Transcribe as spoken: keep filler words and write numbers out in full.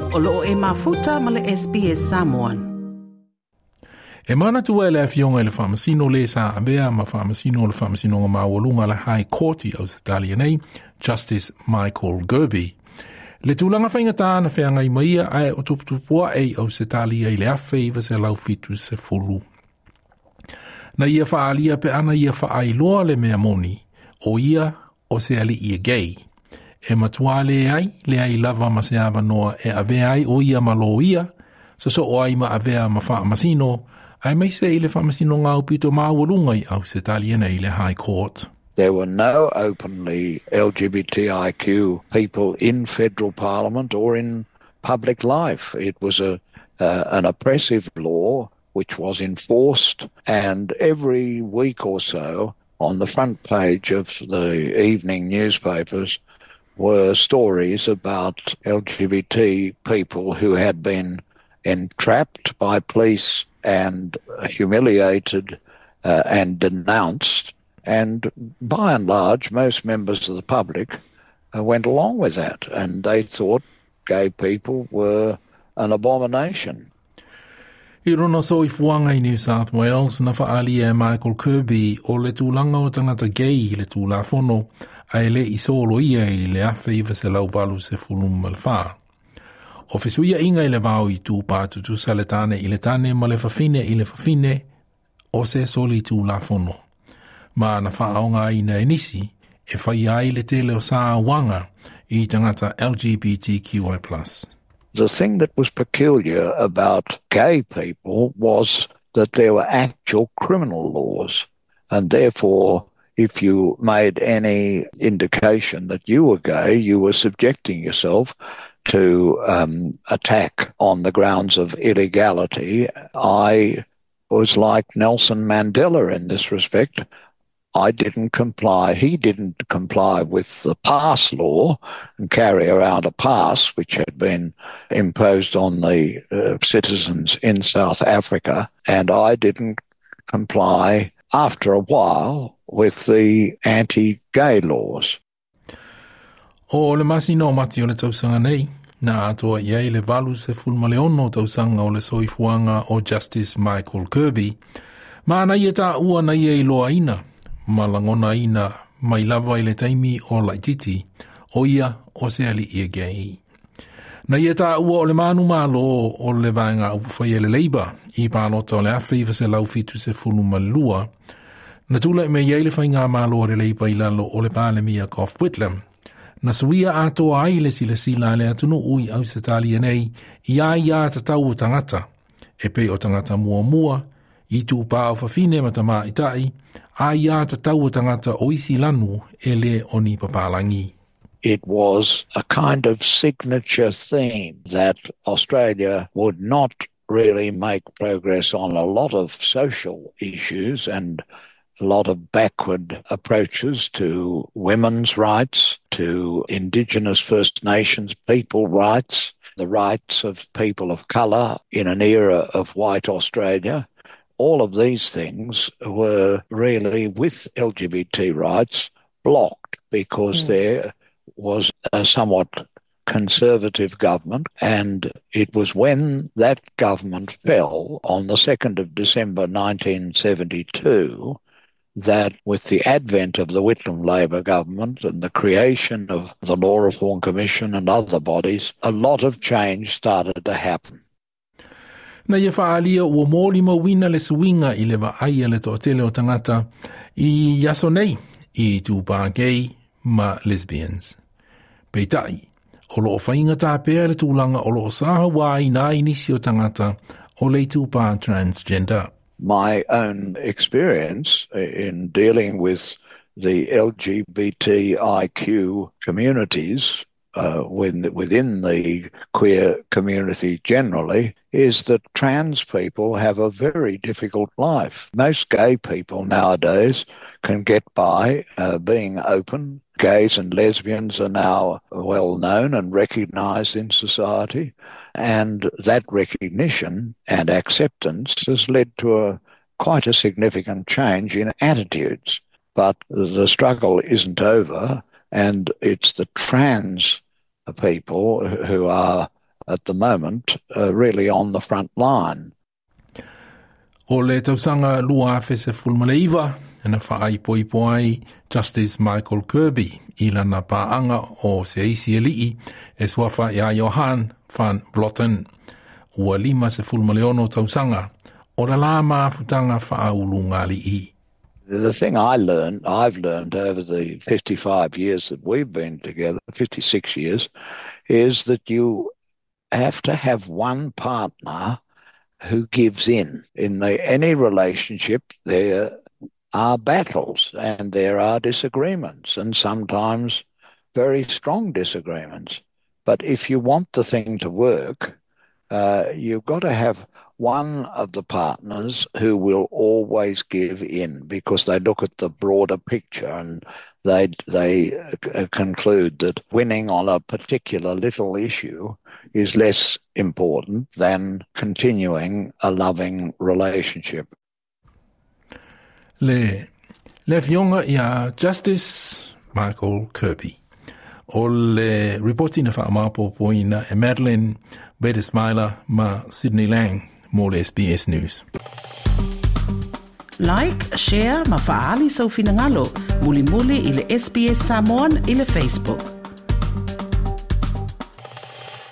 O loo e mafuta ma le S B S Samoan. E mana tua le afionga le whamasino le sa abea ma whamasino le whamasino ngā mawalunga le High Court i Ausitalia nei, Justice Michael Kirby. Le tūlanga whainga tāna whianga i maia ai o tuputupua e Ausitalia i le awhi i se lau fitu se fulu. Na ia whaalia pe ana ia whaailoa le mea moni, o ia o se ali ia gay. E matua le ai, le ai lava ma se awa noa e avea ai o ia malo ia, so so o ai ma avea ma wha masino, ai mai se i le wha masino ngā upito mawalunga i Ausitalia nei le High Court. There were no openly L G B T I Q people in federal parliament or in public life. It was a uh, an oppressive law which was enforced, and every week or so on the front page of the evening newspapers were stories about L G B T people who had been entrapped by police and humiliated uh, and denounced. And by and large, most members of the public uh, went along with that, and they thought gay people were an abomination. I rona so i fuanga i New South Wales, na whaali e Michael Kirby o le tūlanga o tangata gay le tūla whono, ai le i solo ia i le awhi i se lau balu se fulum ma le whaa. O fesuia inga i le vau i tū pātutu sa le tāne i le tāne ma le whawhine i le whawhine o se soli tūla whono. Ma na whaaonga i na enisi e whai ai le tele o saa wanga i tangata L G B T Q I plus. The thing that was peculiar about gay people was that there were actual criminal laws, and therefore if you made any indication that you were gay, you were subjecting yourself to um, attack on the grounds of illegality. I was like Nelson Mandela in this respect. I didn't comply. He didn't comply with the pass law and carry around a pass which had been imposed on the uh, citizens in South Africa, and I didn't comply after a while with the anti-gay laws. O le masino mati o le tausanga nei, na atoa iei le valu se fulmaleono tausanga o le soifuanga o Justice Michael Kirby, ma na ia ta ua na ia i loa ina, malangona ina mai lava i le taimi o Laititi, o ia o se ali ia gay. Na ia ta ua o le manu malo o le vanga upufai e le leiba, i pālota o le awhi i se lau fitu se fulmalua, na tula i me iei le whainga malo o le leiba i lalo o le pāle mia Gough Whitlam. Na suia atoa ai le sila sila le atunu ui Ausitalia nei i ai ia tatau o tangata, e pe o tangata mua mua, i tū pā o whawhine matama i tai, ai ia tatau o tangata o isi lanu e le oni papalangi. It was a kind of signature theme that Australia would not really make progress on a lot of social issues and a lot of backward approaches to women's rights, to Indigenous First Nations people rights, the rights of people of colour in an era of white Australia. All of these things were really, with L G B T rights, blocked because mm. there was a somewhat conservative government, and it was when that government fell on the second of December nineteen seventy-two that with the advent of the Whitlam Labor government and the creation of the Law Reform Commission and other bodies, a lot of change started to happen. Na ia whaalia ua mōli mawina le suinga i le waaia le toatele o tangata i yaso nei i tūpā gay ma lesbians. Peitai, o loo whainga tā pēr le tūlanga o loo saha wā i nā inisi o tangata o le tūpā transgender. My own experience in dealing with the L G B T I Q communities uh, when, within the queer community generally is that trans people have a very difficult life. Most gay people nowadays can get by uh, being open. Gays and lesbians are now well known and recognised in society, and that recognition and acceptance has led to a quite a significant change in attitudes. But the struggle isn't over, and it's the trans people who are at the moment uh, really on the front line. O le tausanga lua fese fulmaleiva, na whaai poi poi Justice Michael Kirby, ilana paanga o se isi alii, e swafa ia Johan van Vlotten, ua lima se fulmaleono tausanga, o la la maafutanga whaaulunga alii. The thing I learned, I've learned over the fifty-five years that we've been together, fifty-six years, is that you have to have one partner who gives in. In the, any relationship, there are battles and there are disagreements, and sometimes very strong disagreements. But if you want the thing to work, uh, you've got to have one of the partners who will always give in, because they look at the broader picture and they they uh, conclude that winning on a particular little issue is less important than continuing a loving relationship. Le, le fionga ia Justice Michael Kirby. O le reporting na whaamapo poina e Madeline Bedesmailer ma Sydney Lang mo le S B S News. Like, share, ma faali sau finangalo, muli muli ile S B S Samoan ile Facebook.